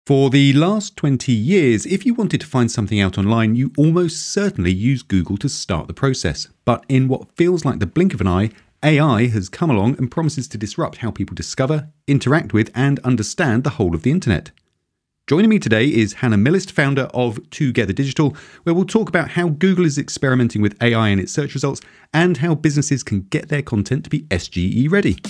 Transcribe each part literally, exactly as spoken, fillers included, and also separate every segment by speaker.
Speaker 1: For the last twenty years, if you wanted to find something out online, you almost certainly used Google to start the process. But in what feels like the blink of an eye, A I has come along and promises to disrupt how people discover, interact with, and understand the whole of the internet. Joining me today is Hannah Millist, founder of Together Digital, where we'll talk about how Google is experimenting with A I in its search results and how businesses can get their content to be S G E ready.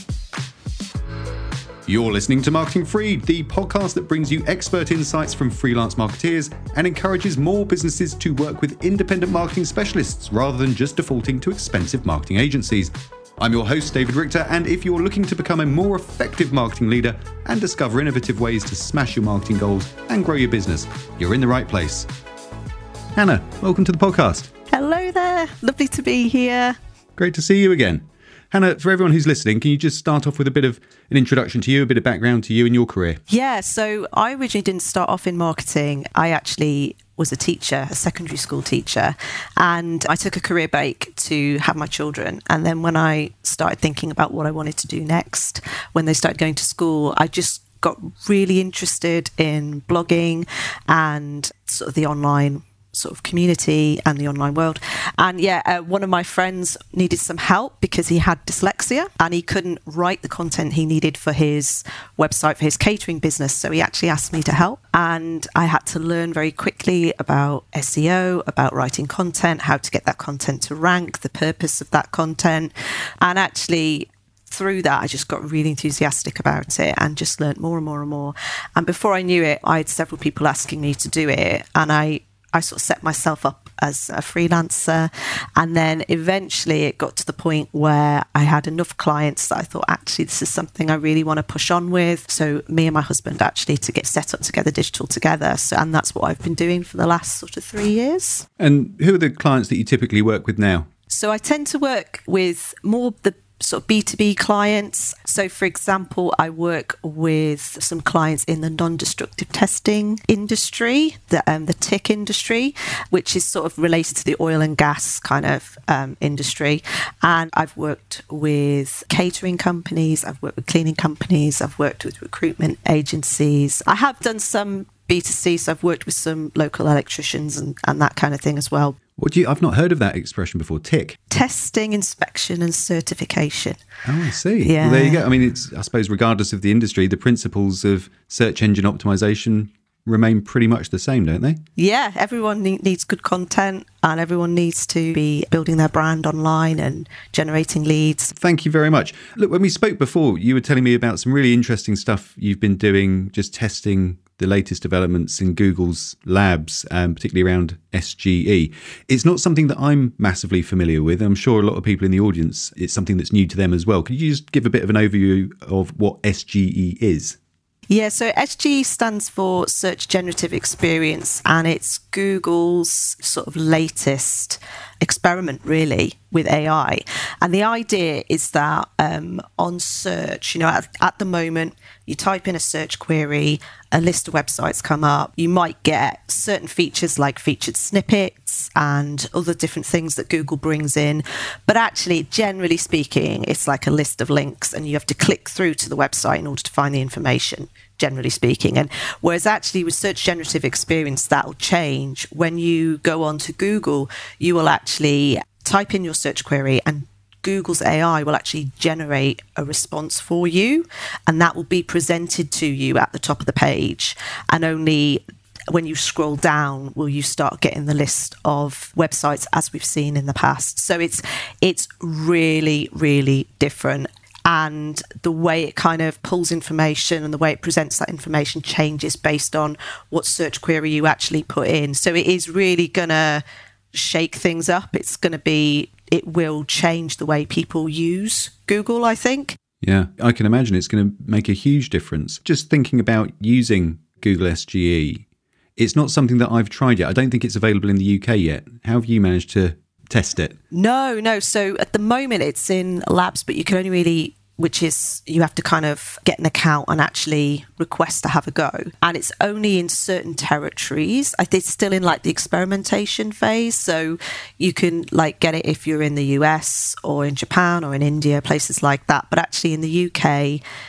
Speaker 1: You're listening to Marketing Freed, the podcast that brings you expert insights from freelance marketeers and encourages more businesses to work with independent marketing specialists rather than just defaulting to expensive marketing agencies. I'm your host, David Richter, and if you're looking to become a more effective marketing leader and discover innovative ways to smash your marketing goals and grow your business, you're in the right place. Hannah, welcome to the podcast.
Speaker 2: Hello there. Lovely to be here.
Speaker 1: Great to see you again. Hannah, for everyone who's listening, can you just start off with a bit of an introduction to you, a bit of background to you and your career?
Speaker 2: Yeah, so I originally didn't start off in marketing. I actually was a teacher, a secondary school teacher, and I took a career break to have my children. And then when I started thinking about what I wanted to do next, when they started going to school, I just got really interested in blogging and sort of the online sort of community and the online world. And yeah, uh, one of my friends needed some help because he had dyslexia and he couldn't write the content he needed for his website, for his catering business. So he actually asked me to help. And I had to learn very quickly about S E O, about writing content, how to get that content to rank, the purpose of that content. And actually, through that, I just got really enthusiastic about it and just learned more and more and more. And before I knew it, I had several people asking me to do it. And I I sort of set myself up as a freelancer. And then eventually it got to the point where I had enough clients that I thought, actually, this is something I really want to push on with. So me and my husband actually to get set up Together Digital together. So, and that's what I've been doing for the last sort of three years.
Speaker 1: And who are the clients that you typically work with now?
Speaker 2: So I tend to work with more the sort of B two B clients. So, for example, I work with some clients in the non-destructive testing industry, the um, the T I C industry, which is sort of related to the oil and gas kind of um, industry. And I've worked with catering companies, I've worked with cleaning companies, I've worked with recruitment agencies. I have done some B two C, so I've worked with some local electricians and, and that kind of thing as well.
Speaker 1: What do you? I've not heard of that expression before. T I C.
Speaker 2: Testing, inspection, and certification.
Speaker 1: Oh, I see.
Speaker 2: Yeah.
Speaker 1: Well, there you go. I mean, it's I suppose regardless of the industry, the principles of search engine optimization remain pretty much the same, don't they?
Speaker 2: Yeah, everyone ne- needs good content and everyone needs to be building their brand online and generating leads.
Speaker 1: Thank you very much. Look, when we spoke before, you were telling me about some really interesting stuff you've been doing, just testing the latest developments in Google's labs, um, particularly around S G E. It's not something that I'm massively familiar with. I'm sure a lot of people in the audience, it's something that's new to them as well. Could you just give a bit of an overview of what S G E is?
Speaker 2: Yeah, so S G E stands for Search Generative Experience, and it's Google's sort of latest experiment, really, with A I. And the idea is that um, on search, you know, at, at the moment, you type in a search query, a list of websites come up. You might get certain features like featured snippets and other different things that Google brings in. But actually, generally speaking, it's like a list of links and you have to click through to the website in order to find the information, generally speaking. And whereas actually with Search Generative Experience, that'll change. When you go on to Google, you will actually type in your search query and Google's A I will actually generate a response for you, and that will be presented to you at the top of the page. And only when you scroll down will you start getting the list of websites as we've seen in the past. So it's it's really, really different. And the way it kind of pulls information and the way it presents that information changes based on what search query you actually put in. So it is really going to shake things up. It's going to be, it will change the way people use Google, I think.
Speaker 1: Yeah, I can imagine it's going to make a huge difference. Just thinking about using Google S G E, it's not something that I've tried yet. I don't think it's available in the U K yet. How have you managed to test it?
Speaker 2: No, no. So at the moment it's in labs, but you can only really which is you have to kind of get an account and actually request to have a go. And it's only in certain territories. I think it's still in like the experimentation phase. So you can like get it if you're in the U S or in Japan or in India, places like that. But actually in the U K,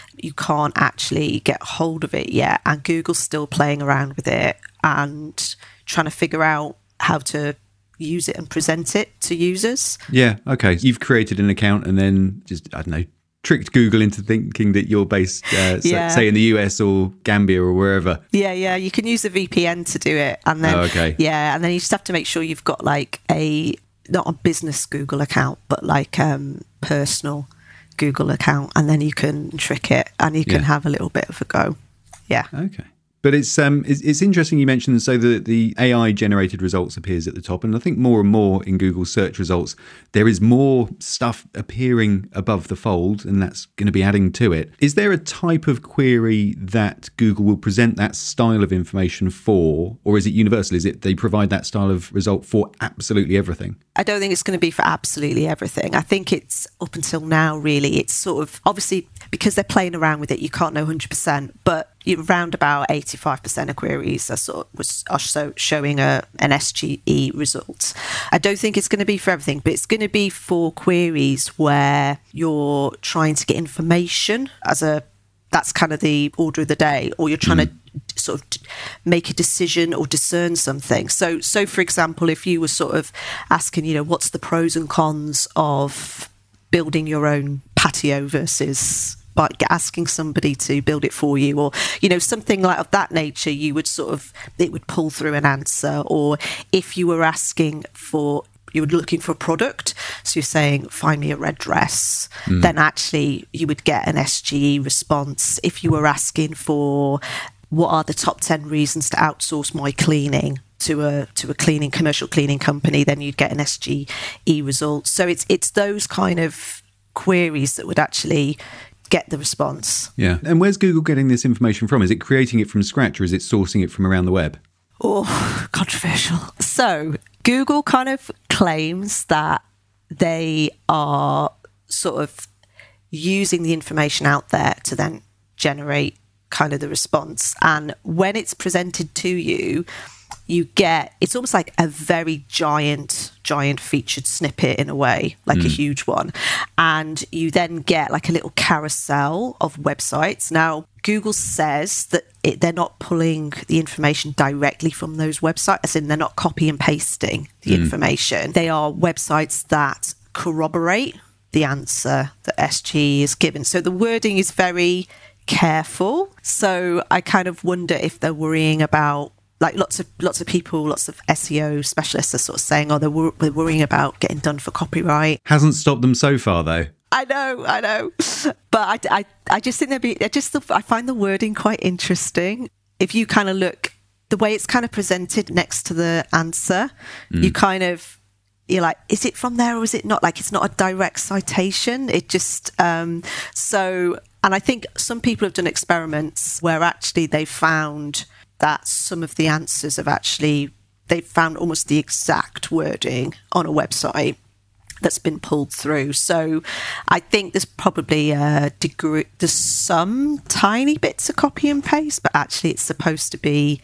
Speaker 2: you can't actually get hold of it yet. And Google's still playing around with it and trying to figure out how to use it and present it to users.
Speaker 1: Yeah, okay. You've created an account and then just, I don't know, tricked Google into thinking that you're based, uh,
Speaker 2: yeah.
Speaker 1: say, in the U S or Gambia or wherever.
Speaker 2: Yeah, yeah. You can use a V P N to do it. And then,
Speaker 1: oh, okay.
Speaker 2: Yeah, and then you just have to make sure you've got like a, not a business Google account, but like um personal Google account. And then you can trick it and you can
Speaker 1: yeah.
Speaker 2: have a little bit of a go. Yeah.
Speaker 1: Okay. But it's um it's, it's interesting you mentioned so that the A I generated results appears at the top, and I think more and more in Google search results there is more stuff appearing above the fold, and that's going to be adding to it. Is there a type of query that Google will present that style of information for, or is it universal? Is it they provide that style of result for absolutely everything?
Speaker 2: I don't think it's going to be for absolutely everything. I think it's up until now, really, it's sort of obviously because they're playing around with it, you can't know one hundred percent, but around about eighty-five percent of queries are sort of was, are so showing a, an S G E result. I don't think it's going to be for everything, but it's going to be for queries where you're trying to get information as a, that's kind of the order of the day, or you're trying mm. to sort of make a decision or discern something. So, so for example, if you were sort of asking, you know, what's the pros and cons of building your own patio versus by asking somebody to build it for you, or, you know, something like of that nature, you would sort of, it would pull through an answer. Or if you were asking for, you were looking for a product, so you're saying, find me a red dress, mm. then actually you would get an S G E response. If you were asking for, what are the top ten reasons to outsource my cleaning to a to a cleaning commercial cleaning company, then you'd get an S G E result. So it's it's those kind of queries that would actually get the response.
Speaker 1: Yeah. And where's Google getting this information from? Is it creating it from scratch, or is it sourcing it from around the web?
Speaker 2: Oh, controversial. So Google kind of claims that they are sort of using the information out there to then generate kind of the response. And when it's presented to you, you get, it's almost like a very giant, giant featured snippet in a way, like mm. a huge one. And you then get like a little carousel of websites. Now, Google says that it, they're not pulling the information directly from those websites, as in they're not copy and pasting the mm. information. They are websites that corroborate the answer that S G E is given. So the wording is very careful. So I kind of wonder if they're worrying about, like lots of lots of people, lots of S E O specialists are sort of saying, oh, they're, wor- they're worrying about getting done for copyright.
Speaker 1: Hasn't stopped them so far, though.
Speaker 2: I know, I know. But I, I, I just think there'd be, I just, I find the wording quite interesting. If you kind of look, the way it's kind of presented next to the answer, mm. you kind of, you're like, is it from there or is it not? Like, it's not a direct citation. It just, um, so, and I think some people have done experiments where actually they found that some of the answers have actually, they've found almost the exact wording on a website that's been pulled through. So I think there's probably a degree, there's some tiny bits of copy and paste, but actually it's supposed to be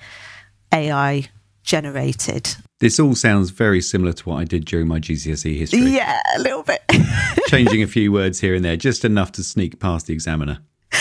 Speaker 2: A I generated.
Speaker 1: This all sounds very similar to what I did during my G C S E history.
Speaker 2: Yeah, a little bit.
Speaker 1: Changing a few words here and there, just enough to sneak past the examiner.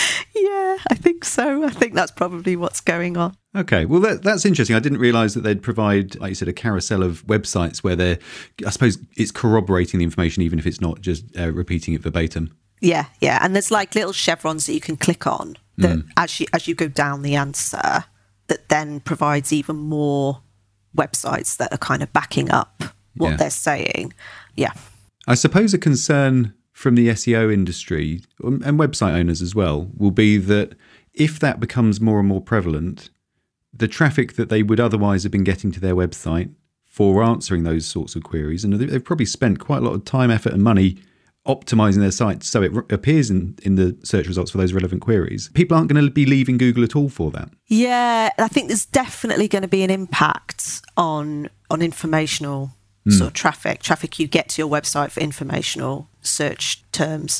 Speaker 2: Yeah, I think so. I think that's probably what's going on.
Speaker 1: Okay, well, that, that's interesting. I didn't realise that they'd provide, like you said, a carousel of websites where they're, I suppose it's corroborating the information, even if it's not just uh, repeating it verbatim.
Speaker 2: Yeah, yeah. And there's like little chevrons that you can click on that mm. as you as you go down the answer, that then provides even more websites that are kind of backing up what yeah. they're saying. Yeah.
Speaker 1: I suppose a concern from the S E O industry and website owners as well will be that if that becomes more and more prevalent, the traffic that they would otherwise have been getting to their website for answering those sorts of queries, and they've probably spent quite a lot of time, effort and money optimizing their site so it r- appears in, in the search results for those relevant queries. People aren't going to be leaving Google at all for that. Yeah,
Speaker 2: I think there's definitely going to be an impact on on informational mm. sort of traffic, traffic you get to your website for informational search terms.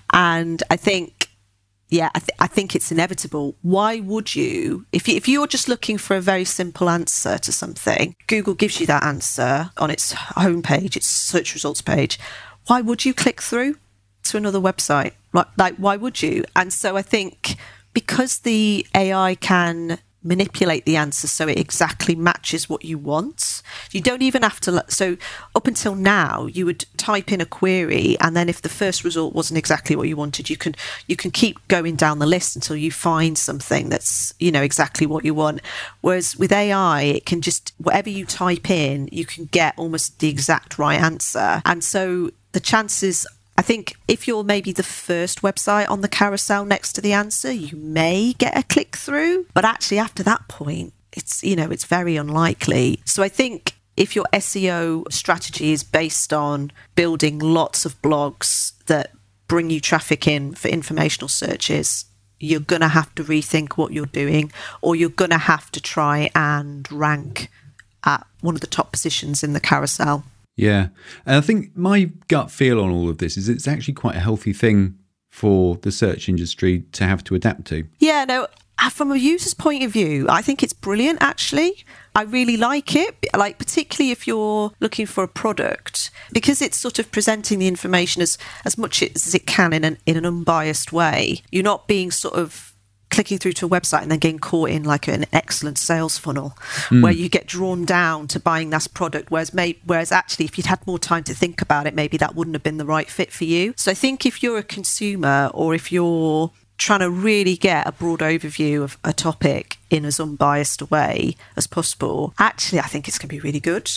Speaker 2: And I think, yeah, I, th- I think it's inevitable. Why would you, if, you, if you're just looking for a very simple answer to something, Google gives you that answer on its homepage, its search results page, why would you click through to another website? Like, like, why would you? And so I think because the A I can manipulate the answer so it exactly matches what you want, you don't even have to. So up until now, you would type in a query, and then if the first result wasn't exactly what you wanted, you can you can keep going down the list until you find something that's, you know, exactly what you want. Whereas with A I, it can just, whatever you type in, you can get almost the exact right answer. And so the chances, I think if you're maybe the first website on the carousel next to the answer, you may get a click through. But actually after that point, it's, you know, it's very unlikely. So I think if your S E O strategy is based on building lots of blogs that bring you traffic in for informational searches, you're going to have to rethink what you're doing, or you're going to have to try and rank at one of the top positions in the carousel.
Speaker 1: Yeah. And I think my gut feel on all of this is it's actually quite a healthy thing for the search industry to have to adapt to.
Speaker 2: Yeah, no, from a user's point of view, I think it's brilliant, actually. I really like it, like particularly if you're looking for a product, because it's sort of presenting the information as, as much as it can in an, in an unbiased way. You're not being sort of clicking through to a website and then getting caught in like an excellent sales funnel mm. where you get drawn down to buying that product, whereas may, whereas actually if you'd had more time to think about it, maybe that wouldn't have been the right fit for you. So I think if you're a consumer, or if you're trying to really get a broad overview of a topic in as unbiased a way as possible, actually I think it's going to be really good.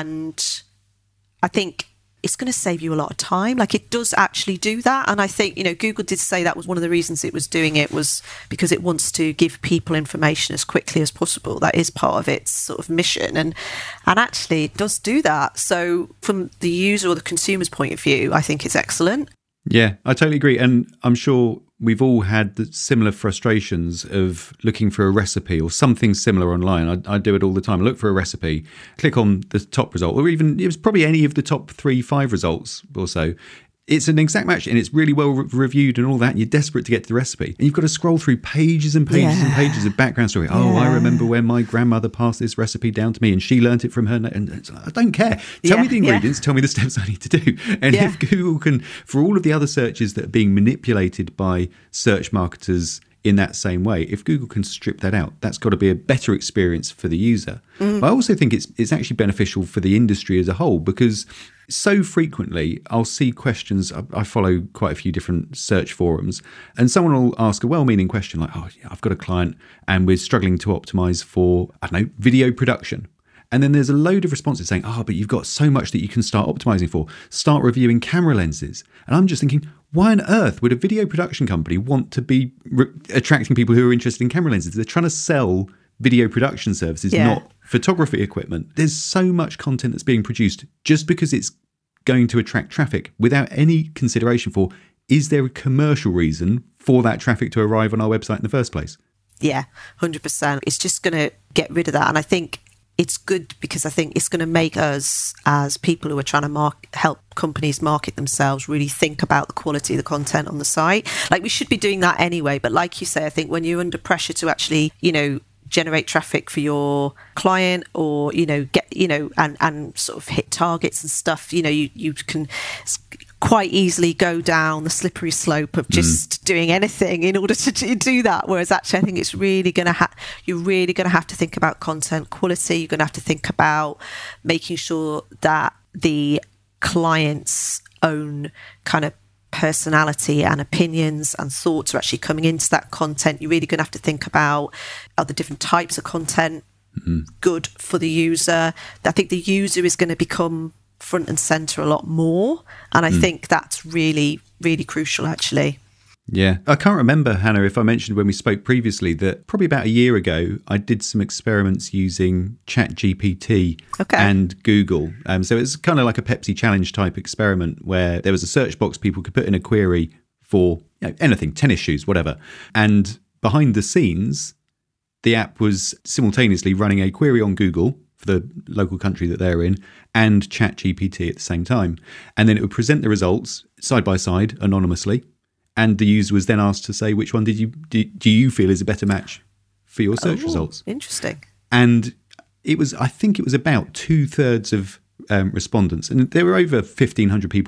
Speaker 2: And I think it's going to save you a lot of time. Like, it does actually do that. And I think, you know, Google did say that was one of the reasons it was doing it, was because it wants to give people information as quickly as possible. That is part of its sort of mission. And and actually it does do that. So from the user or the consumer's point of view, I think it's excellent.
Speaker 1: Yeah, I totally agree. And I'm sure we've all had the similar frustrations of looking for a recipe or something similar online. I, I do it all the time. I look for a recipe, click on the top result, or even it was probably any of the top three, five results or so. It's an exact match and it's really well re- reviewed and all that. And you're desperate to get to the recipe. And you've got to scroll through pages and pages yeah. and pages of background story. Oh, yeah. I remember when my grandmother passed this recipe down to me and she learnt it from her. And I don't care. Tell yeah. me the ingredients. Yeah. Tell me the steps I need to do. And yeah. if Google can, for all of the other searches that are being manipulated by search marketers in that same way, if Google can strip that out, that's got to be a better experience for the user. Mm. But I also think it's it's actually beneficial for the industry as a whole, because so frequently I'll see questions. I, I follow quite a few different search forums, and someone will ask a well-meaning question like, oh, yeah, I've got a client and we're struggling to optimize for, I don't know, video production. And then there's a load of responses saying, oh, but you've got so much that you can start optimizing for. Start reviewing camera lenses. And I'm just thinking, why on earth would a video production company want to be re- attracting people who are interested in camera lenses? They're trying to sell video production services, yeah. not photography equipment. There's so much content that's being produced just because it's going to attract traffic without any consideration for, is there a commercial reason for that traffic to arrive on our website in the first place?
Speaker 2: Yeah, one hundred percent. It's just going to get rid of that. And I think it's good because I think it's going to make us, as people who are trying to mark, help companies market themselves, really think about the quality of the content on the site. Like, we should be doing that anyway. But like you say, I think when you're under pressure to actually, you know, generate traffic for your client, or, you know, get, you know, and, and sort of hit targets and stuff, you know, you, you can quite easily go down the slippery slope of just mm. doing anything in order to do that. Whereas actually I think it's really going to have, you're really going to have to think about content quality. You're going to have to think about making sure that the client's own kind of personality and opinions and thoughts are actually coming into that content. You're really going to have to think about, are the different types of content mm-hmm. good for the user? I think the user is going to become front and center a lot more, and I mm. think that's really, really crucial, actually.
Speaker 1: Yeah, I can't remember, Hannah, if I mentioned when we spoke previously that probably about a year ago I did some experiments using ChatGPT okay. and Google. Um, so it's kind of like a Pepsi Challenge type experiment where there was a search box people could put in a query for, you know, anything, tennis shoes, whatever. And behind the scenes, the app was simultaneously running a query on Google for the local country that they're in, and ChatGPT at the same time. And then it would present the results side by side anonymously. And the user was then asked to say, which one did you do, do you feel is a better match for your search
Speaker 2: oh,
Speaker 1: results?
Speaker 2: Interesting.
Speaker 1: And it was, I think it was about two thirds of um, respondents. And there were over fifteen hundred people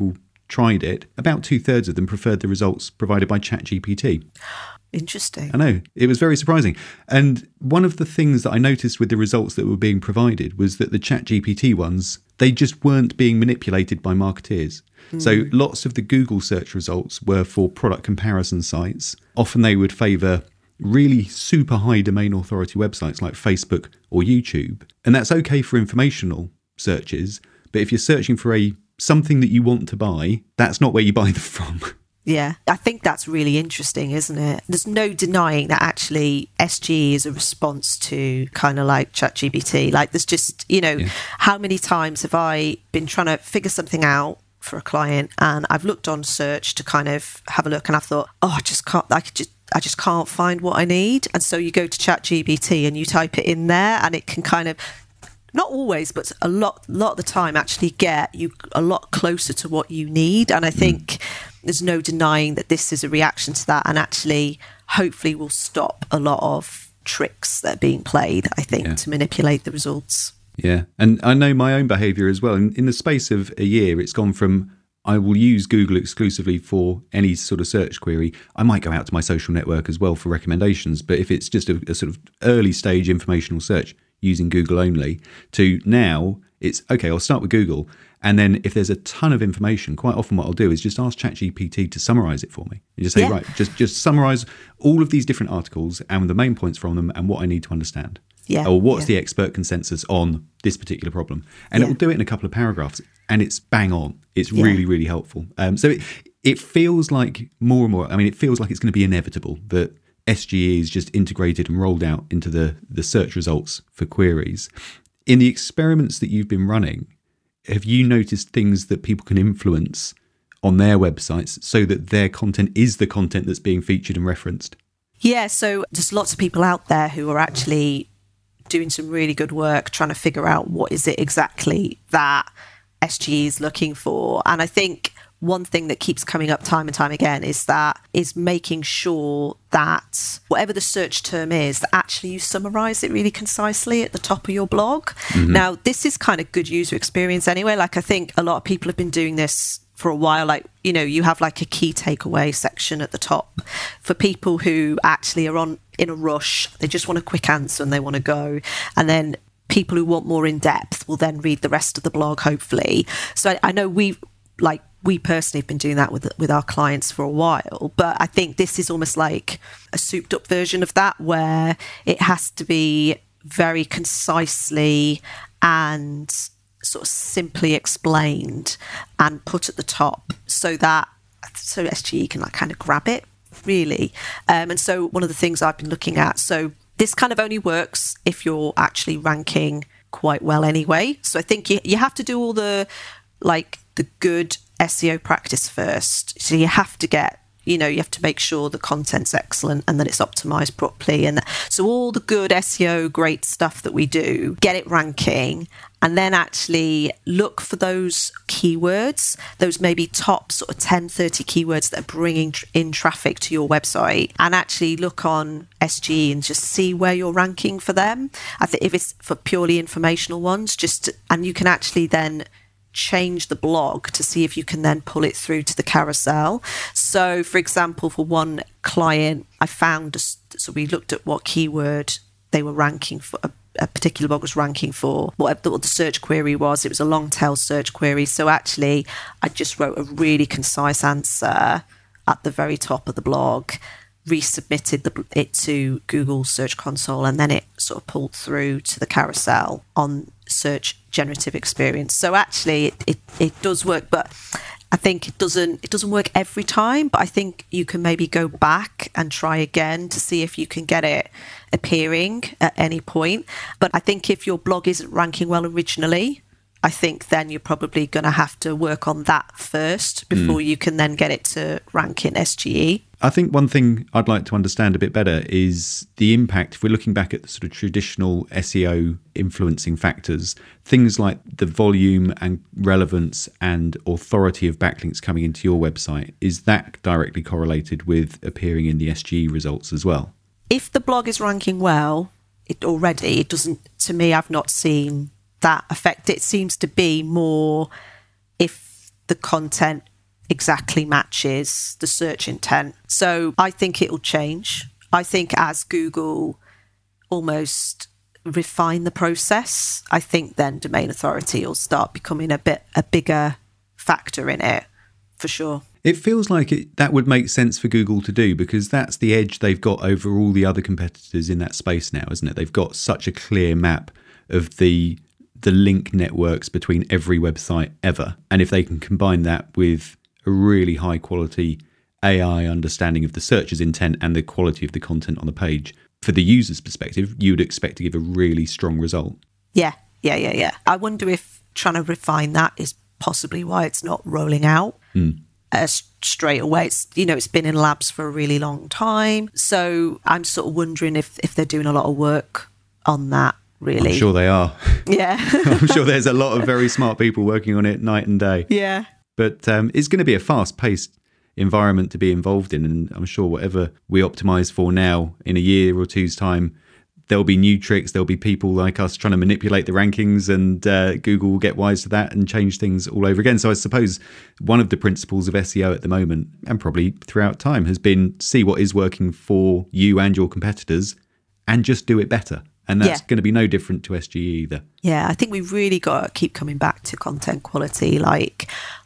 Speaker 1: tried it, about two-thirds of them preferred the results provided by ChatGPT.
Speaker 2: Interesting.
Speaker 1: I know. It was very surprising. And one of the things that I noticed with the results that were being provided was that the ChatGPT ones, they just weren't being manipulated by marketeers. Mm. So lots of the Google search results were for product comparison sites. Often they would favour really super high domain authority websites like Facebook or YouTube. And that's okay for informational searches. But if you're searching for a something that you want to buy, that's not where you buy them from.
Speaker 2: Yeah, I think that's really interesting, isn't it? There's no denying that actually S G E is a response to kind of like ChatGPT. Like there's just, you know, yeah. How many times have I been trying to figure something out for a client and I've looked on search to kind of have a look and I've thought, oh, I just can't, I could just, I just can't find what I need. And so you go to ChatGPT and you type it in there and it can kind of, not always, but a lot, lot of the time actually get you a lot closer to what you need. And I think mm. there's no denying that this is a reaction to that and actually hopefully will stop a lot of tricks that are being played, I think, yeah. to manipulate the results.
Speaker 1: Yeah. And I know my own behaviour as well. In, in the space of a year, it's gone from I will use Google exclusively for any sort of search query. I might go out to my social network as well for recommendations. But if it's just a, a sort of early stage informational search, using Google only, to now it's, okay, I'll start with Google. And then if there's a ton of information, quite often what I'll do is just ask ChatGPT to summarize it for me. You just say, yeah. right, just, just summarize all of these different articles and the main points from them and what I need to understand.
Speaker 2: Yeah.
Speaker 1: Or what's
Speaker 2: yeah.
Speaker 1: the expert consensus on this particular problem? And
Speaker 2: yeah.
Speaker 1: it will do it in a couple of paragraphs and it's bang on. It's yeah. really, really helpful. Um, so it, it feels like more and more, I mean, it feels like it's going to be inevitable that S G E is just integrated and rolled out into the, the search results for queries. In the experiments that you've been running, have you noticed things that people can influence on their websites so that their content is the content that's being featured and referenced?
Speaker 2: Yeah, so there's lots of people out there who are actually doing some really good work trying to figure out what is it exactly that S G E is looking for. And I think one thing that keeps coming up time and time again is that is making sure that whatever the search term is, that actually you summarize it really concisely at the top of your blog. Mm-hmm. Now, this is kind of good user experience anyway. Like I think a lot of people have been doing this for a while. Like, you know, you have like a key takeaway section at the top for people who actually are on in a rush. They just want a quick answer and they want to go. And then people who want more in depth will then read the rest of the blog, hopefully. So I, I know we like, we personally have been doing that with with our clients for a while, but I think this is almost like a souped up version of that where it has to be very concisely and sort of simply explained and put at the top so that so S G E can like kind of grab it really. Um, and so one of the things I've been looking at, so this kind of only works if you're actually ranking quite well anyway. So I think you you have to do all the like the good S E O practice first. So you have to get, you know, you have to make sure the content's excellent and that it's optimized properly. And so all the good S E O, great stuff that we do, get it ranking, and then actually look for those keywords, those maybe top sort of ten, thirty keywords that are bringing in traffic to your website, and actually look on S G E and just see where you're ranking for them. I think if it's for purely informational ones, just, and you can actually then change the blog to see if you can then pull it through to the carousel. So for example, for one client, I found, so we looked at what keyword they were ranking for, a, a particular blog was ranking for, whatever what the search query was. It was a long tail search query. So actually, I just wrote a really concise answer at the very top of the blog, resubmitted the, it to Google Search Console, and then it sort of pulled through to the carousel on Search Generative Experience. So actually it, it, it does work, but I think it doesn't it doesn't work every time, but I think you can maybe go back and try again to see if you can get it appearing at any point. But I think if your blog isn't ranking well originally, I think then you're probably going to have to work on that first before mm. you can then get it to rank in S G E.
Speaker 1: I think one thing I'd like to understand a bit better is the impact, if we're looking back at the sort of traditional S E O influencing factors, things like the volume and relevance and authority of backlinks coming into your website, is that directly correlated with appearing in the S G E results as well?
Speaker 2: If the blog is ranking well, it already, it doesn't, to me, I've not seen that effect. It seems to be more if the content exactly matches the search intent. So I think it'll change. I think as Google almost refine the process, I think then domain authority will start becoming a bit a bigger factor in it, for sure.
Speaker 1: It feels like it, that would make sense for Google to do, because that's the edge they've got over all the other competitors in that space now, isn't it? They've got such a clear map of the the link networks between every website ever. And if they can combine that with a really high quality A I understanding of the searcher's intent and the quality of the content on the page, for the user's perspective, you would expect to give a really strong result.
Speaker 2: Yeah, yeah, yeah, yeah. I wonder if trying to refine that is possibly why it's not rolling out. Mm. Uh, straight away. It's, you know, it's been in labs for a really long time. So I'm sort of wondering if, if they're doing a lot of work on that, really.
Speaker 1: I'm sure they are.
Speaker 2: Yeah.
Speaker 1: I'm sure there's a lot of very smart people working on it night and day.
Speaker 2: Yeah.
Speaker 1: But um, it's going to be a fast-paced environment to be involved in. And I'm sure whatever we optimize for now, in a year or two's time, there'll be new tricks. There'll be people like us trying to manipulate the rankings, and uh, Google will get wise to that and change things all over again. So I suppose one of the principles of S E O at the moment, and probably throughout time, has been see what is working for you and your competitors and just do it better. And that's yeah. going to be no different to S G E either.
Speaker 2: Yeah, I think we've really got to keep coming back to content quality, like,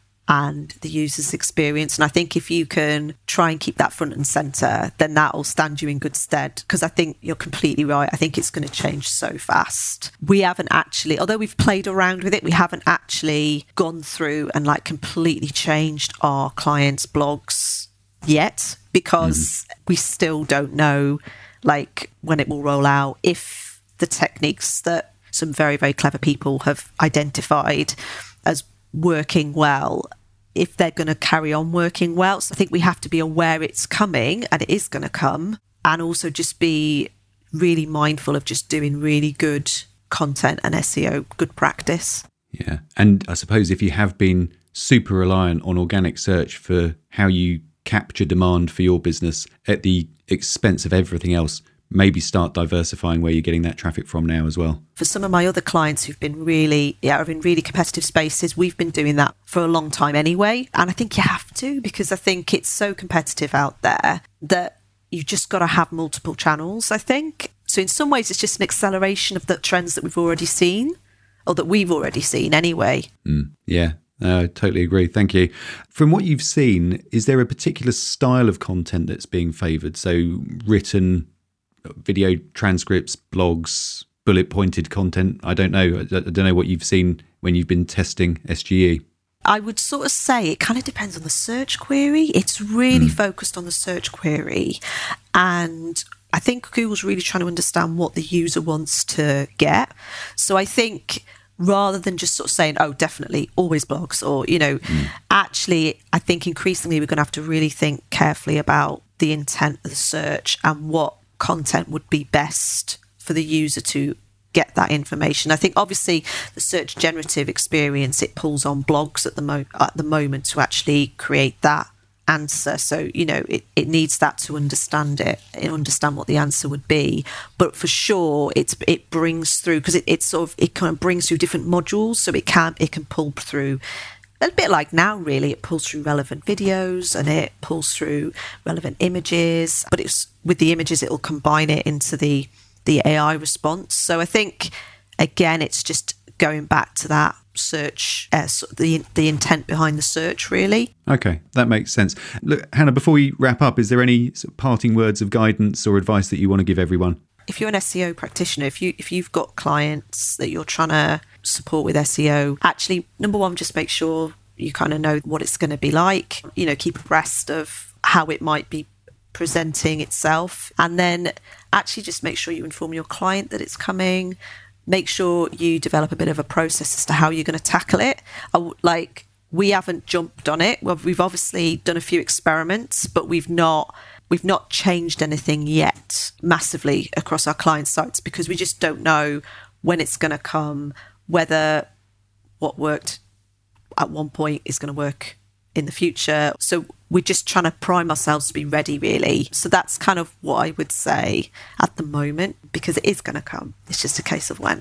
Speaker 2: and the user's experience. And I think if you can try and keep that front and centre, then that will stand you in good stead. Because I think you're completely right. I think it's going to change so fast. We haven't actually, although we've played around with it, we haven't actually gone through and like completely changed our clients' blogs yet, because mm. we still don't know like when it will roll out, if the techniques that some very, very clever people have identified as working well, if they're going to carry on working well. So I think we have to be aware it's coming, and it is going to come, and also just be really mindful of just doing really good content and S E O, good practice.
Speaker 1: Yeah. And I suppose if you have been super reliant on organic search for how you capture demand for your business at the expense of everything else, maybe start diversifying where you're getting that traffic from now as well.
Speaker 2: For some of my other clients who've been really, yeah, are in really competitive spaces, we've been doing that for a long time anyway. And I think you have to, because I think it's so competitive out there that you've just got to have multiple channels, I think. So in some ways, it's just an acceleration of the trends that we've already seen, or that we've already seen anyway.
Speaker 1: Mm, yeah. I uh, totally agree. Thank you. From what you've seen, is there a particular style of content that's being favoured? So written, video transcripts, blogs, bullet pointed content? I don't know. I don't know what you've seen when you've been testing S G E.
Speaker 2: I would sort of say it kind of depends on the search query. It's really mm. focused on the search query. And I think Google's really trying to understand what the user wants to get. So I think rather than just sort of saying, oh, definitely always blogs, or, you know, mm. actually, I think increasingly we're going to have to really think carefully about the intent of the search and what content would be best for the user to get that information. I think obviously the search generative experience, it pulls on blogs at the mo- at the moment to actually create that answer. So, you know, it, it needs that to understand it and understand what the answer would be. But for sure, it's it brings through, because it, it sort of it kind of brings through different modules, so it can it can pull through. A bit like now, really, it pulls through relevant videos and it pulls through relevant images. But it's with the images, it'll combine it into the the A I response. So I think, again, it's just going back to that search, uh, the the intent behind the search, really.
Speaker 1: Okay, that makes sense. Look, Hannah, before we wrap up, is there any sort of parting words of guidance or advice that you want to give everyone?
Speaker 2: If you're an S E O practitioner, if you if you've got clients that you're trying to support with S E O, actually, number one, just make sure you kind of know what it's going to be like. You know, keep abreast of how it might be presenting itself, and then actually just make sure you inform your client that it's coming. Make sure you develop a bit of a process as to how you're going to tackle it. Like, we haven't jumped on it. Well, we've obviously done a few experiments, but we've not we've not changed anything yet massively across our client sites, because we just don't know when it's going to come, whether what worked at one point is going to work in the future. So we're just trying to prime ourselves to be ready, really. So that's kind of what I would say at the moment, because it is going to come. It's just a case of when.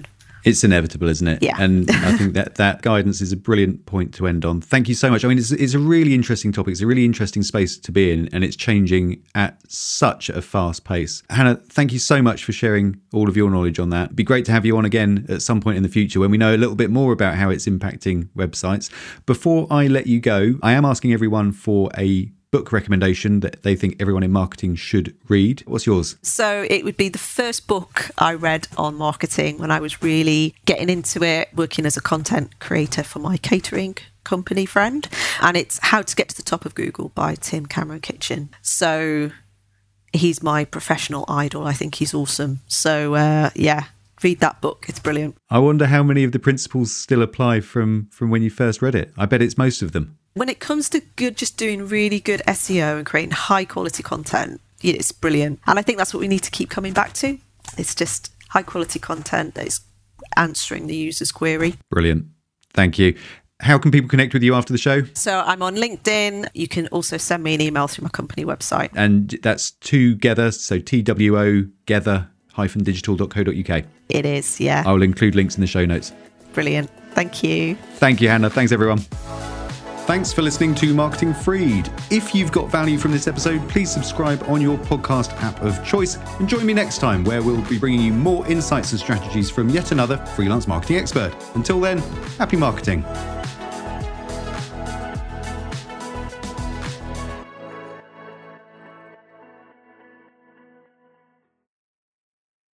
Speaker 1: It's inevitable, isn't it?
Speaker 2: Yeah.
Speaker 1: And I think that that guidance is a brilliant point to end on. Thank you so much. I mean, it's, it's a really interesting topic. It's a really interesting space to be in, and it's changing at such a fast pace. Hannah, thank you so much for sharing all of your knowledge on that. It'd be great to have you on again at some point in the future when we know a little bit more about how it's impacting websites. Before I let you go, I am asking everyone for a book recommendation that they think everyone in marketing should read. What's yours?
Speaker 2: So it would be the first book I read on marketing when I was really getting into it, working as a content creator for my catering company friend. And it's How to Get to the Top of Google by Tim Cameron Kitchen. So he's my professional idol. I think he's awesome. So uh, yeah, read that book. It's brilliant.
Speaker 1: I wonder how many of the principles still apply from, from when you first read it. I bet it's most of them.
Speaker 2: When it comes to good, just doing really good S E O and creating high quality content, it's brilliant. And I think that's what we need to keep coming back to. It's just high quality content that is answering the user's query.
Speaker 1: Brilliant. Thank you. How can people connect with you after the show?
Speaker 2: So I'm on LinkedIn. You can also send me an email through my company website.
Speaker 1: And that's Together, so T W O, gether dash digital dot co dot U K.
Speaker 2: It is, yeah.
Speaker 1: I will include links in the show notes.
Speaker 2: Brilliant. Thank you.
Speaker 1: Thank you, Hannah. Thanks, everyone. Thanks for listening to Marketing Freed. If you've got value from this episode, please subscribe on your podcast app of choice and join me next time where we'll be bringing you more insights and strategies from yet another freelance marketing expert. Until then, happy marketing.